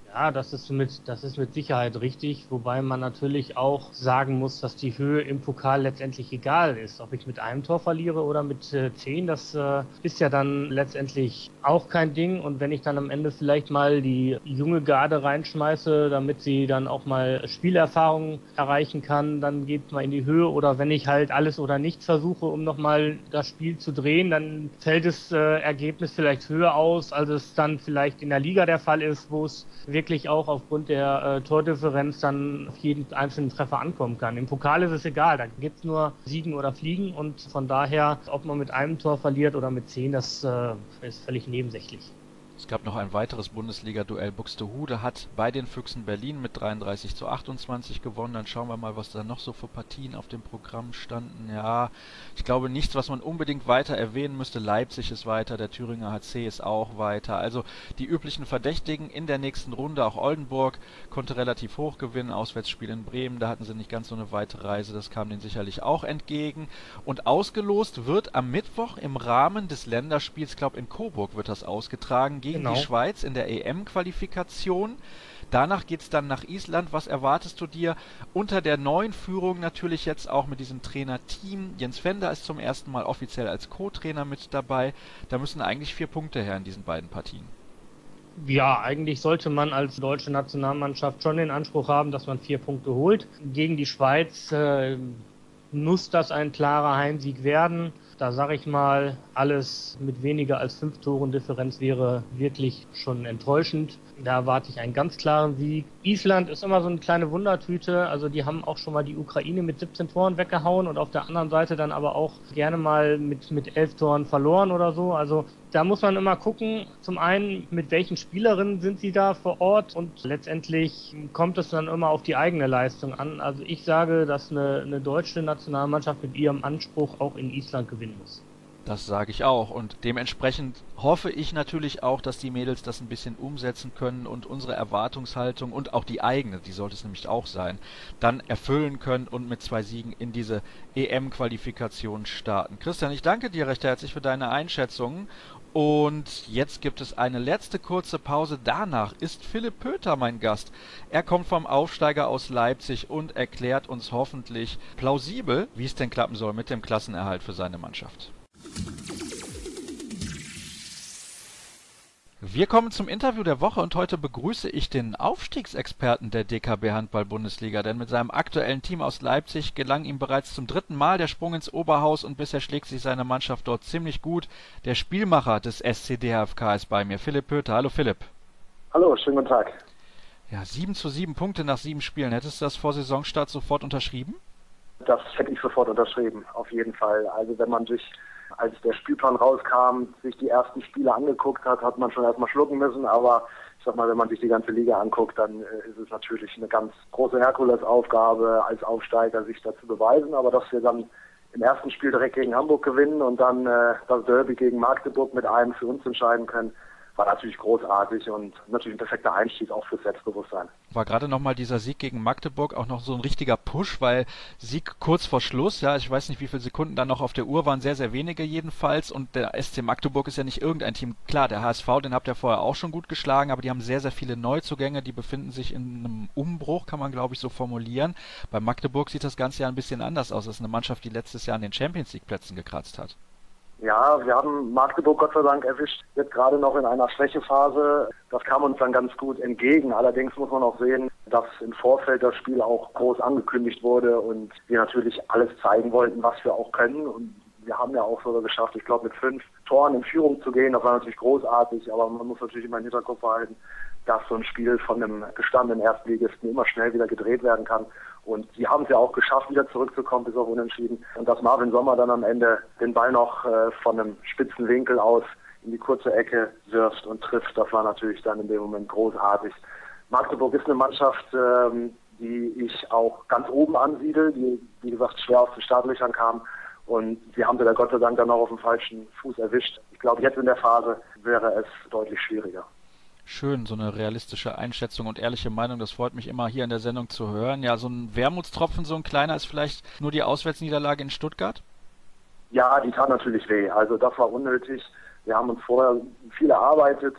Ja, das ist mit, das ist mit Sicherheit richtig, wobei man natürlich auch sagen muss, dass die Höhe im Pokal letztendlich egal ist. Ob ich mit einem Tor verliere oder mit äh, zehn, das äh, ist ja dann letztendlich auch kein Ding. Und wenn ich dann am Ende vielleicht mal die junge Garde reinschmeiße, damit sie dann auch mal Spielerfahrung erreichen kann, dann geht mal in die Höhe. Oder wenn ich halt alles oder nichts versuche, um nochmal das Spiel zu drehen, dann fällt das äh, Ergebnis vielleicht höher aus, als es dann vielleicht in der Liga der Fall ist, wo es wirklich auch aufgrund der äh, Tordifferenz dann auf jeden einzelnen Treffer ankommen kann. Im Pokal ist es egal, da gibt es nur Siegen oder Fliegen und von daher, ob man mit einem Tor verliert oder mit zehn, das äh, ist völlig nebensächlich. Es gab noch ein weiteres Bundesliga-Duell. Buxtehude hat bei den Füchsen Berlin mit dreiunddreißig zu achtundzwanzig gewonnen. Dann schauen wir mal, was da noch so für Partien auf dem Programm standen. Ja, ich glaube nichts, was man unbedingt weiter erwähnen müsste. Leipzig ist weiter, der Thüringer H C ist auch weiter. Also die üblichen Verdächtigen in der nächsten Runde. Auch Oldenburg konnte relativ hoch gewinnen. Auswärtsspiel in Bremen, da hatten sie nicht ganz so eine weite Reise. Das kam denen sicherlich auch entgegen. Und ausgelost wird am Mittwoch im Rahmen des Länderspiels, ich glaube in Coburg wird das ausgetragen, gegen Genau. die Schweiz in der E M-Qualifikation. Danach geht es dann nach Island. Was erwartest du dir unter der neuen Führung natürlich jetzt auch mit diesem Trainerteam? Jens Fender ist zum ersten Mal offiziell als Co-Trainer mit dabei. Da müssen eigentlich vier Punkte her in diesen beiden Partien. Ja, eigentlich sollte man als deutsche Nationalmannschaft schon den Anspruch haben, dass man vier Punkte holt. Gegen die Schweiz äh, muss das ein klarer Heimsieg werden. Da sage ich mal, alles mit weniger als fünf Toren Differenz wäre wirklich schon enttäuschend. Da erwarte ich einen ganz klaren Sieg. Island ist immer so eine kleine Wundertüte. Also die haben auch schon mal die Ukraine mit siebzehn Toren weggehauen und auf der anderen Seite dann aber auch gerne mal mit, mit elf Toren verloren oder so. Also da muss man immer gucken, zum einen, mit welchen Spielerinnen sind sie da vor Ort und letztendlich kommt es dann immer auf die eigene Leistung an. Also ich sage, dass eine, eine deutsche Nationalmannschaft mit ihrem Anspruch auch in Island gewinnen muss. Das sage ich auch und dementsprechend hoffe ich natürlich auch, dass die Mädels das ein bisschen umsetzen können und unsere Erwartungshaltung und auch die eigene, die sollte es nämlich auch sein, dann erfüllen können und mit zwei Siegen in diese E M-Qualifikation starten. Christian, ich danke dir recht herzlich für deine Einschätzungen und jetzt gibt es eine letzte kurze Pause. Danach ist Philipp Pöter mein Gast. Er kommt vom Aufsteiger aus Leipzig und erklärt uns hoffentlich plausibel, wie es denn klappen soll mit dem Klassenerhalt für seine Mannschaft. Wir kommen zum Interview der Woche und heute begrüße ich den Aufstiegsexperten der D K B Handball-Bundesliga, denn mit seinem aktuellen Team aus Leipzig gelang ihm bereits zum dritten Mal der Sprung ins Oberhaus und bisher schlägt sich seine Mannschaft dort ziemlich gut. Der Spielmacher des S C D H F K ist bei mir, Philipp Pöter. Hallo Philipp. Hallo, schönen guten Tag. Ja, sieben zu sieben Punkte nach sieben Spielen. Hättest du das vor Saisonstart sofort unterschrieben? Das hätte ich sofort unterschrieben, auf jeden Fall. Also wenn man sich, als der Spielplan rauskam, sich die ersten Spiele angeguckt hat, hat man schon erstmal schlucken müssen. Aber ich sag mal, wenn man sich die ganze Liga anguckt, dann ist es natürlich eine ganz große Herkulesaufgabe, als Aufsteiger sich da zu beweisen. Aber dass wir dann im ersten Spiel direkt gegen Hamburg gewinnen und dann äh, das Derby gegen Magdeburg mit einem für uns entscheiden können, war natürlich großartig und natürlich ein perfekter Einstieg auch fürs Selbstbewusstsein. War gerade nochmal dieser Sieg gegen Magdeburg auch noch so ein richtiger Push, weil Sieg kurz vor Schluss, ja, ich weiß nicht, wie viele Sekunden da noch auf der Uhr waren, sehr, sehr wenige jedenfalls und der S C Magdeburg ist ja nicht irgendein Team. Klar, der H S V, den habt ihr vorher auch schon gut geschlagen, aber die haben sehr, sehr viele Neuzugänge, die befinden sich in einem Umbruch, kann man glaube ich so formulieren. Bei Magdeburg sieht das Ganze ja ein bisschen anders aus. Das ist eine Mannschaft, die letztes Jahr an den Champions League Plätzen gekratzt hat. Ja, wir haben Magdeburg Gott sei Dank erwischt, jetzt gerade noch in einer Schwächephase. Das kam uns dann ganz gut entgegen. Allerdings muss man auch sehen, dass im Vorfeld das Spiel auch groß angekündigt wurde und wir natürlich alles zeigen wollten, was wir auch können. Und wir haben ja auch sogar geschafft, ich glaube, mit fünf Toren in Führung zu gehen. Das war natürlich großartig, aber man muss natürlich immer im Hinterkopf behalten, dass so ein Spiel von einem gestandenen Erstligisten immer schnell wieder gedreht werden kann. Und sie haben es ja auch geschafft, wieder zurückzukommen, bis auf Unentschieden. Und dass Marvin Sommer dann am Ende den Ball noch äh, von einem spitzen Winkel aus in die kurze Ecke wirft und trifft, das war natürlich dann in dem Moment großartig. Magdeburg ist eine Mannschaft, ähm, die ich auch ganz oben ansiedle, die, wie gesagt, schwer aus den Startlöchern kam. Und sie haben sie da Gott sei Dank dann auch auf dem falschen Fuß erwischt. Ich glaube, jetzt in der Phase wäre es deutlich schwieriger. Schön, so eine realistische Einschätzung und ehrliche Meinung, das freut mich immer hier in der Sendung zu hören. Ja, so ein Wermutstropfen, so ein kleiner ist vielleicht nur die Auswärtsniederlage in Stuttgart? Ja, die tat natürlich weh. Also das war unnötig. Wir haben uns vorher viel erarbeitet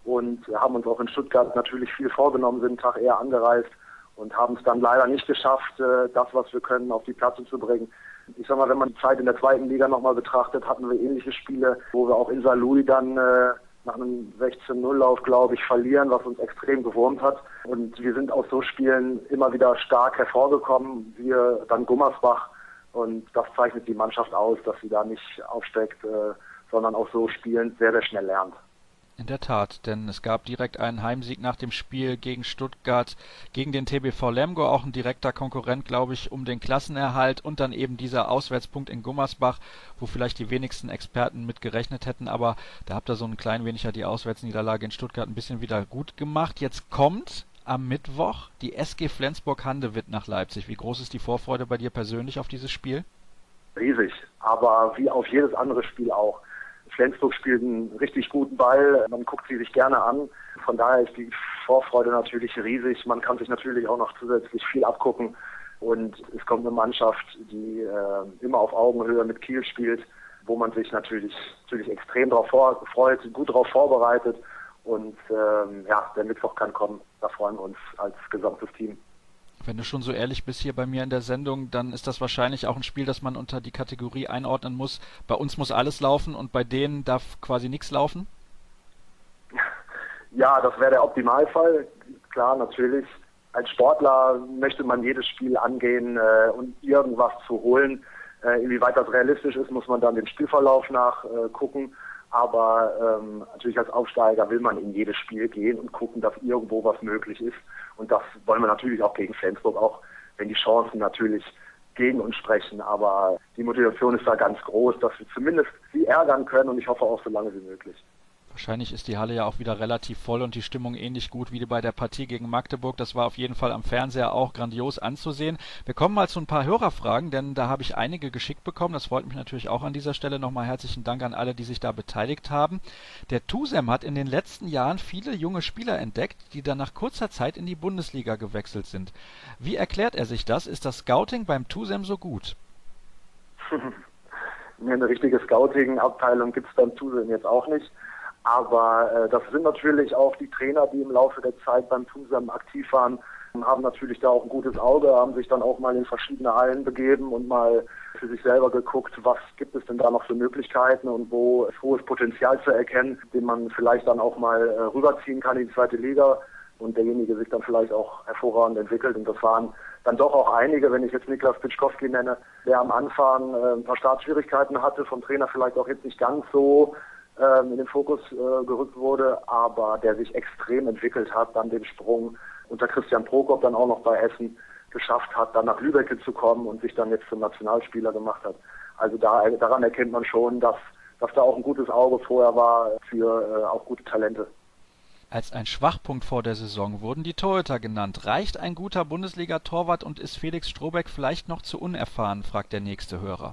und haben uns auch in Stuttgart natürlich viel vorgenommen, sind einen Tag eher angereist und haben es dann leider nicht geschafft, das, was wir können, auf die Platte zu bringen. Ich sag mal, wenn man die Zeit in der zweiten Liga nochmal betrachtet, hatten wir ähnliche Spiele, wo wir auch in Saarlouis dann äh, nach einem sechzehn null Lauf, glaube ich, verlieren, was uns extrem gewurmt hat. Und wir sind aus so Spielen immer wieder stark hervorgekommen, wir dann Gummersbach. Und das zeichnet die Mannschaft aus, dass sie da nicht aufsteckt, äh, sondern auch so spielend sehr, sehr schnell lernt. In der Tat, denn es gab direkt einen Heimsieg nach dem Spiel gegen Stuttgart, gegen den T B V Lemgo, auch ein direkter Konkurrent, glaube ich, um den Klassenerhalt und dann eben dieser Auswärtspunkt in Gummersbach, wo vielleicht die wenigsten Experten mit gerechnet hätten, aber da habt ihr so ein klein wenig ja die Auswärtsniederlage in Stuttgart ein bisschen wieder gut gemacht. Jetzt kommt am Mittwoch die S G Flensburg-Handewitt nach Leipzig. Wie groß ist die Vorfreude bei dir persönlich auf dieses Spiel? Riesig, aber wie auf jedes andere Spiel auch. Flensburg spielt einen richtig guten Ball, man guckt sie sich gerne an. Von daher ist die Vorfreude natürlich riesig. Man kann sich natürlich auch noch zusätzlich viel abgucken. Und es kommt eine Mannschaft, die äh, immer auf Augenhöhe mit Kiel spielt, wo man sich natürlich, natürlich extrem darauf freut, gut darauf vorbereitet. Und ähm, ja, der Mittwoch kann kommen. Da freuen wir uns als gesamtes Team. Wenn du schon so ehrlich bist hier bei mir in der Sendung, dann ist das wahrscheinlich auch ein Spiel, das man unter die Kategorie einordnen muss. Bei uns muss alles laufen und bei denen darf quasi nichts laufen? Ja, das wäre der Optimalfall. Klar, natürlich. Als Sportler möchte man jedes Spiel angehen äh, und irgendwas zu holen. Äh, inwieweit das realistisch ist, muss man dann den Spielverlauf nachgucken. Äh, Aber ähm, natürlich als Aufsteiger will man in jedes Spiel gehen und gucken, dass irgendwo was möglich ist. Und das wollen wir natürlich auch gegen Flensburg, auch wenn die Chancen natürlich gegen uns sprechen. Aber die Motivation ist da ganz groß, dass wir zumindest sie ärgern können und ich hoffe auch so lange wie möglich. Wahrscheinlich ist die Halle ja auch wieder relativ voll und die Stimmung ähnlich gut wie bei der Partie gegen Magdeburg. Das war auf jeden Fall am Fernseher auch grandios anzusehen. Wir kommen mal zu ein paar Hörerfragen, denn da habe ich einige geschickt bekommen. Das freut mich natürlich auch an dieser Stelle. Nochmal herzlichen Dank an alle, die sich da beteiligt haben. Der Tusem hat in den letzten Jahren viele junge Spieler entdeckt, die dann nach kurzer Zeit in die Bundesliga gewechselt sind. Wie erklärt er sich das? Ist das Scouting beim Tusem so gut? Eine richtige Scouting-Abteilung gibt es beim Tusem jetzt auch nicht. Aber äh, das sind natürlich auch die Trainer, die im Laufe der Zeit beim Tusem aktiv waren, haben natürlich da auch ein gutes Auge, haben sich dann auch mal in verschiedene Hallen begeben und mal für sich selber geguckt, was gibt es denn da noch für Möglichkeiten und wo ist hohes Potenzial zu erkennen, den man vielleicht dann auch mal äh, rüberziehen kann in die zweite Liga und derjenige sich dann vielleicht auch hervorragend entwickelt. Und das waren dann doch auch einige, wenn ich jetzt Niklas Pitschkowski nenne, der am Anfang äh, ein paar Startschwierigkeiten hatte, vom Trainer vielleicht auch jetzt nicht ganz so in den Fokus äh, gerückt wurde, aber der sich extrem entwickelt hat, dann den Sprung unter Christian Prokop dann auch noch bei Essen geschafft hat, dann nach Lübeck zu kommen und sich dann jetzt zum Nationalspieler gemacht hat. Also da, daran erkennt man schon, dass, dass da auch ein gutes Auge vorher war für äh, auch gute Talente. Als ein Schwachpunkt vor der Saison wurden die Torhüter genannt. Reicht ein guter Bundesliga-Torwart und ist Felix Strohbeck vielleicht noch zu unerfahren, fragt der nächste Hörer.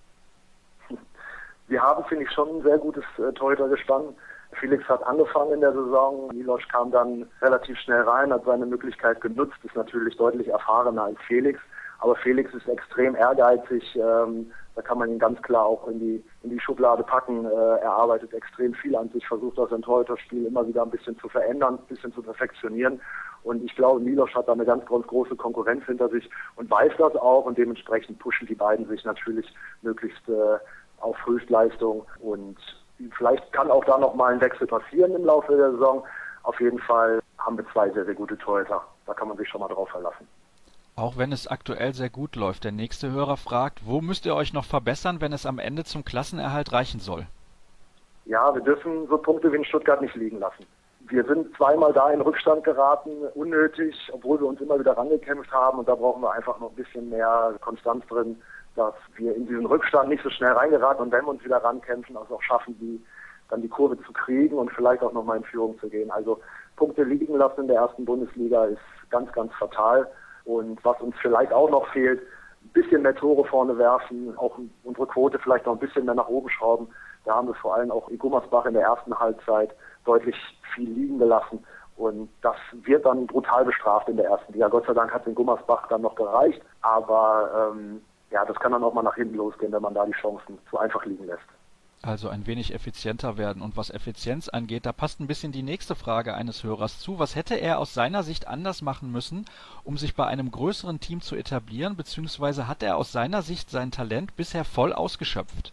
Wir haben, finde ich, schon ein sehr gutes äh, Torhütergespann. Felix hat angefangen in der Saison, Milos kam dann relativ schnell rein, hat seine Möglichkeit genutzt, ist natürlich deutlich erfahrener als Felix. Aber Felix ist extrem ehrgeizig, ähm, da kann man ihn ganz klar auch in die in die Schublade packen. Äh, er arbeitet extrem viel an sich, versucht auch sein Torhüterspiel immer wieder ein bisschen zu verändern, ein bisschen zu perfektionieren. Und ich glaube, Milos hat da eine ganz, ganz große Konkurrenz hinter sich und weiß das auch und dementsprechend pushen die beiden sich natürlich möglichst äh, auf Höchstleistung und vielleicht kann auch da noch mal ein Wechsel passieren im Laufe der Saison. Auf jeden Fall haben wir zwei sehr, sehr gute Torhüter. Da kann man sich schon mal drauf verlassen. Auch wenn es aktuell sehr gut läuft. Der nächste Hörer fragt, wo müsst ihr euch noch verbessern, wenn es am Ende zum Klassenerhalt reichen soll? Ja, wir dürfen so Punkte wie in Stuttgart nicht liegen lassen. Wir sind zweimal da in Rückstand geraten, unnötig, obwohl wir uns immer wieder rangekämpft haben und da brauchen wir einfach noch ein bisschen mehr Konstanz drin, dass wir in diesen Rückstand nicht so schnell reingeraten und wenn wir uns wieder rankämpfen, also auch schaffen, die, dann die Kurve zu kriegen und vielleicht auch nochmal in Führung zu gehen. Also Punkte liegen lassen in der ersten Bundesliga ist ganz, ganz fatal. Und was uns vielleicht auch noch fehlt, ein bisschen mehr Tore vorne werfen, auch unsere Quote vielleicht noch ein bisschen mehr nach oben schrauben. Da haben wir vor allem auch in Gummersbach in der ersten Halbzeit deutlich viel liegen gelassen. Und das wird dann brutal bestraft in der ersten Liga. Gott sei Dank hat es in Gummersbach dann noch gereicht. Aber ähm, ja, das kann dann auch mal nach hinten losgehen, wenn man da die Chancen zu einfach liegen lässt. Also ein wenig effizienter werden. Und was Effizienz angeht, da passt ein bisschen die nächste Frage eines Hörers zu. Was hätte er aus seiner Sicht anders machen müssen, um sich bei einem größeren Team zu etablieren, beziehungsweise hat er aus seiner Sicht sein Talent bisher voll ausgeschöpft?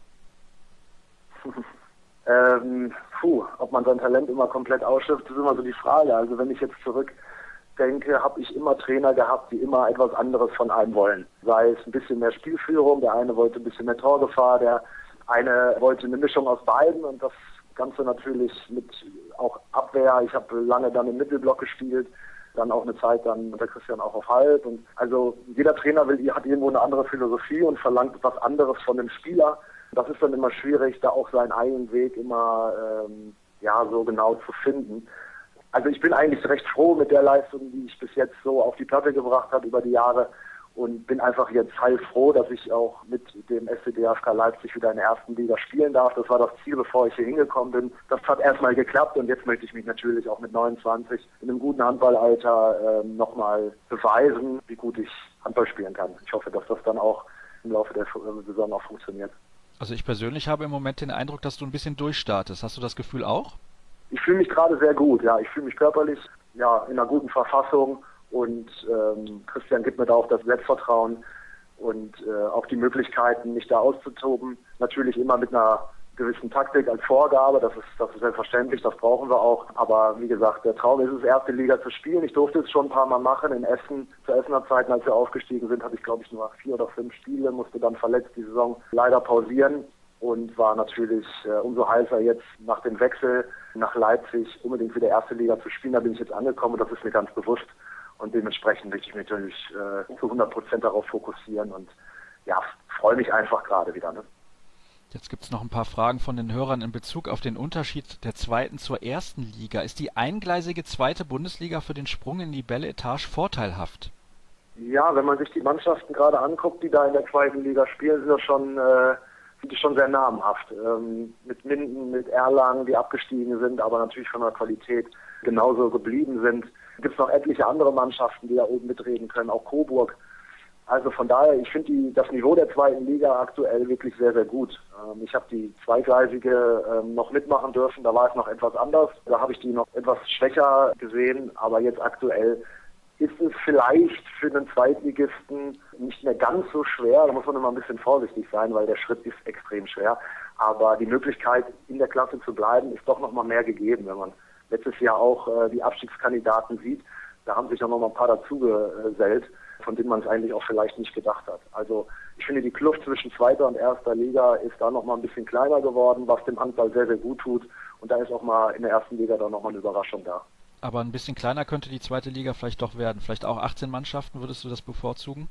ähm, puh, ob man sein Talent immer komplett ausschöpft, ist immer so die Frage. Also wenn ich jetzt zurückdenke, habe ich immer Trainer gehabt, die immer etwas anderes von einem wollen. Sei es ein bisschen mehr Spielführung, der eine wollte ein bisschen mehr Torgefahr, der eine wollte eine Mischung aus beiden und das Ganze natürlich mit auch Abwehr. Ich habe lange dann im Mittelblock gespielt, dann auch eine Zeit dann unter Christian auch auf Halb. Und also jeder Trainer will, hat irgendwo eine andere Philosophie und verlangt was anderes von dem Spieler. Das ist dann immer schwierig, da auch seinen eigenen Weg immer ähm, ja so genau zu finden. Also ich bin eigentlich recht froh mit der Leistung, die ich bis jetzt so auf die Platte gebracht habe über die Jahre. Und bin einfach jetzt heilfroh, dass ich auch mit dem S C D F K Leipzig wieder in der ersten Liga spielen darf. Das war das Ziel, bevor ich hier hingekommen bin. Das hat erstmal geklappt und jetzt möchte ich mich natürlich auch mit neunundzwanzig in einem guten Handballalter äh, nochmal beweisen, wie gut ich Handball spielen kann. Ich hoffe, dass das dann auch im Laufe der Saison auch funktioniert. Also ich persönlich habe im Moment den Eindruck, dass du ein bisschen durchstartest. Hast du das Gefühl auch? Ich fühle mich gerade sehr gut, ja. Ich fühle mich körperlich ja in einer guten Verfassung. Und ähm, Christian gibt mir da auch das Selbstvertrauen und äh, auch die Möglichkeiten, mich da auszutoben. Natürlich immer mit einer gewissen Taktik als Vorgabe, das ist, das ist selbstverständlich, das brauchen wir auch. Aber wie gesagt, der Traum ist es, erste Liga zu spielen. Ich durfte es schon ein paar Mal machen in Essen. Zu Essener Zeiten, als wir aufgestiegen sind, hatte ich glaube ich nur vier oder fünf Spiele, musste dann verletzt die Saison leider pausieren. Und war natürlich äh, umso heißer jetzt nach dem Wechsel nach Leipzig unbedingt wieder erste Liga zu spielen. Da bin ich jetzt angekommen und das ist mir ganz bewusst. Und dementsprechend möchte ich mich natürlich äh, zu hundert Prozent darauf fokussieren und ja, freue mich einfach gerade wieder. Ne? Jetzt gibt es noch ein paar Fragen von den Hörern in Bezug auf den Unterschied der zweiten zur ersten Liga. Ist die eingleisige zweite Bundesliga für den Sprung in die Bälle-Etage vorteilhaft? Ja, wenn man sich die Mannschaften gerade anguckt, die da in der zweiten Liga spielen, sind das schon, äh, sind die schon sehr namhaft. Ähm, mit Minden, mit Erlangen, die abgestiegen sind, aber natürlich von der Qualität genauso geblieben sind. Gibt es noch etliche andere Mannschaften, die da oben mitreden können, auch Coburg. Also von daher, ich finde das Niveau der zweiten Liga aktuell wirklich sehr, sehr gut. Ähm, ich habe die zweigleisige ähm, noch mitmachen dürfen, da war es noch etwas anders. Da habe ich die noch etwas schwächer gesehen, aber jetzt aktuell ist es vielleicht für einen Zweitligisten nicht mehr ganz so schwer. Da muss man immer ein bisschen vorsichtig sein, weil der Schritt ist extrem schwer. Aber die Möglichkeit, in der Klasse zu bleiben, ist doch noch mal mehr gegeben, wenn man letztes Jahr auch äh, die Abstiegskandidaten sieht. Da haben sich auch noch mal ein paar dazugesellt, von denen man es eigentlich auch vielleicht nicht gedacht hat. Also ich finde, die Kluft zwischen zweiter und erster Liga ist da noch mal ein bisschen kleiner geworden, was dem Handball sehr, sehr gut tut. Und da ist auch mal in der ersten Liga dann noch mal eine Überraschung da. Aber ein bisschen kleiner könnte die zweite Liga vielleicht doch werden. Vielleicht auch achtzehn Mannschaften, würdest du das bevorzugen?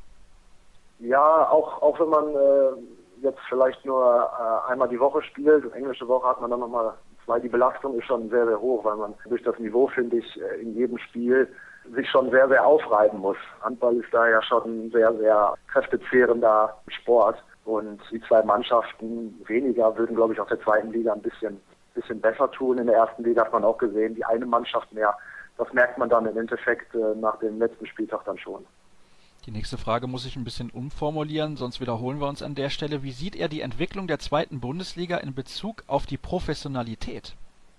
Ja, auch, auch wenn man äh, jetzt vielleicht nur äh, einmal die Woche spielt. Englische Woche hat man dann nochmal zwei. Die Belastung ist schon sehr, sehr hoch, weil man durch das Niveau, finde ich, in jedem Spiel sich schon sehr, sehr aufreiben muss. Handball ist da ja schon ein sehr, sehr kräftezehrender Sport. Und die zwei Mannschaften weniger würden, glaube ich, auch der zweiten Liga ein bisschen, bisschen besser tun. In der ersten Liga hat man auch gesehen, die eine Mannschaft mehr. Das merkt man dann im Endeffekt äh, nach dem letzten Spieltag dann schon. Die nächste Frage muss ich ein bisschen umformulieren, sonst wiederholen wir uns an der Stelle. Wie sieht er die Entwicklung der zweiten Bundesliga in Bezug auf die Professionalität?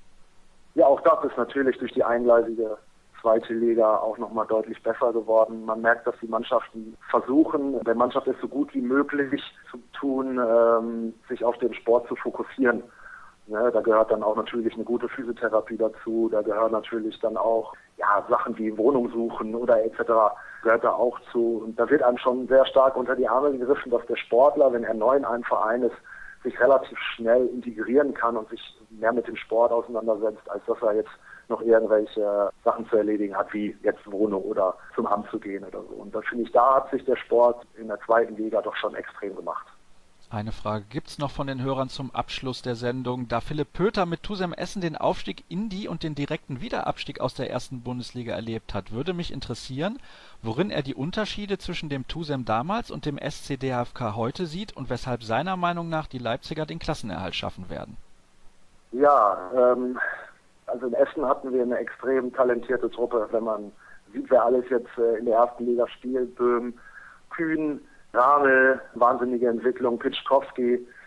Ja, auch das ist natürlich durch die eingleisige zweite Liga auch nochmal deutlich besser geworden. Man merkt, dass die Mannschaften versuchen, der Mannschaft es so gut wie möglich zu tun, ähm, sich auf den Sport zu fokussieren. Ne, da gehört dann auch natürlich eine gute Physiotherapie dazu, da gehören natürlich dann auch ja, Sachen wie Wohnung suchen oder et cetera gehört da auch zu. Und da wird einem schon sehr stark unter die Arme gegriffen, dass der Sportler, wenn er neu in einem Verein ist, sich relativ schnell integrieren kann und sich mehr mit dem Sport auseinandersetzt, als dass er jetzt noch irgendwelche Sachen zu erledigen hat, wie jetzt Wohnung oder zum Amt zu gehen oder so. Und da finde ich, da hat sich der Sport in der zweiten Liga doch schon extrem gemacht. Eine Frage gibt's noch von den Hörern zum Abschluss der Sendung. Da Philipp Pöter mit Tusem Essen den Aufstieg in die und den direkten Wiederabstieg aus der ersten Bundesliga erlebt hat, würde mich interessieren, worin er die Unterschiede zwischen dem Tusem damals und dem S C D H F K heute sieht und weshalb seiner Meinung nach die Leipziger den Klassenerhalt schaffen werden. Ja, ähm, also in Essen hatten wir eine extrem talentierte Truppe. Wenn man sieht, wer alles jetzt äh, in der ersten Liga spielt, Böhm, Kühn, Ramel, wahnsinnige Entwicklung, Pitschkowski,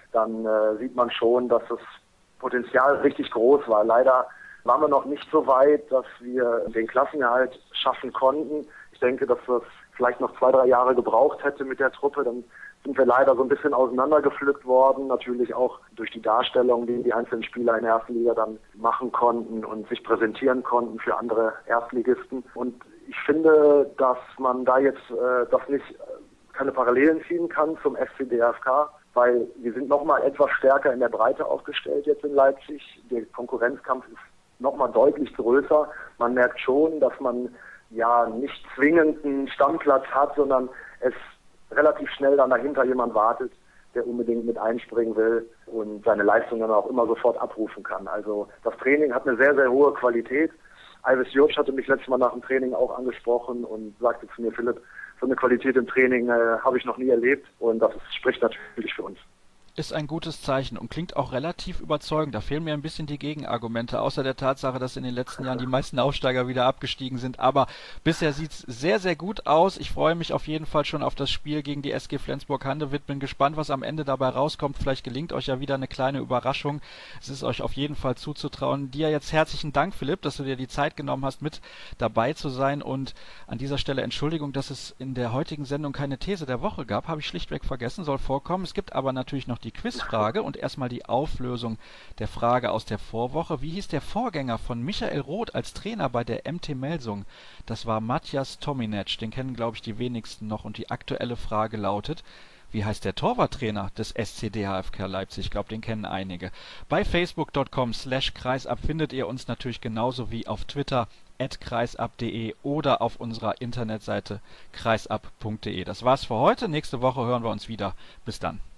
dann äh, sieht man schon, dass das Potenzial richtig groß war. Leider waren wir noch nicht so weit, dass wir den Klassenerhalt schaffen konnten. Ich denke, dass das vielleicht noch zwei, drei Jahre gebraucht hätte mit der Truppe. Dann sind wir leider so ein bisschen auseinandergepflückt worden. Natürlich auch durch die Darstellung, die die einzelnen Spieler in der ersten Liga dann machen konnten und sich präsentieren konnten für andere Erstligisten. Und ich finde, dass man da jetzt äh, das nicht äh, keine Parallelen ziehen kann zum F C D F K, weil wir sind nochmal etwas stärker in der Breite aufgestellt jetzt in Leipzig. Der Konkurrenzkampf ist nochmal deutlich größer. Man merkt schon, dass man ja nicht zwingend einen Stammplatz hat, sondern es relativ schnell dann dahinter jemand wartet, der unbedingt mit einspringen will und seine Leistung dann auch immer sofort abrufen kann. Also das Training hat eine sehr, sehr hohe Qualität. Ivis Jurc hatte mich letztes Mal nach dem Training auch angesprochen und sagte zu mir, Philipp, so eine Qualität im Training äh, habe ich noch nie erlebt und das spricht natürlich für uns. Ist ein gutes Zeichen und klingt auch relativ überzeugend. Da fehlen mir ein bisschen die Gegenargumente, außer der Tatsache, dass in den letzten Jahren die meisten Aufsteiger wieder abgestiegen sind. Aber bisher sieht es sehr, sehr gut aus. Ich freue mich auf jeden Fall schon auf das Spiel gegen die S G Flensburg-Handewitt. Bin gespannt, was am Ende dabei rauskommt. Vielleicht gelingt euch ja wieder eine kleine Überraschung. Es ist euch auf jeden Fall zuzutrauen. Dir jetzt herzlichen Dank, Philipp, dass du dir die Zeit genommen hast, mit dabei zu sein. Und an dieser Stelle Entschuldigung, dass es in der heutigen Sendung keine These der Woche gab. Habe ich schlichtweg vergessen, soll vorkommen. Es gibt aber natürlich noch die Quizfrage und erstmal die Auflösung der Frage aus der Vorwoche. Wie hieß der Vorgänger von Michael Roth als Trainer bei der M T Melsung? Das war Matthias Tominec, den kennen glaube ich die wenigsten noch, und die aktuelle Frage lautet: Wie heißt der Torwarttrainer des S C D H F K Leipzig? Ich glaube, den kennen einige. Bei facebook punkt com slash kreisab findet ihr uns natürlich genauso wie auf Twitter at kreisab punkt de oder auf unserer Internetseite kreisab punkt de. Das war's für heute. Nächste Woche hören wir uns wieder. Bis dann.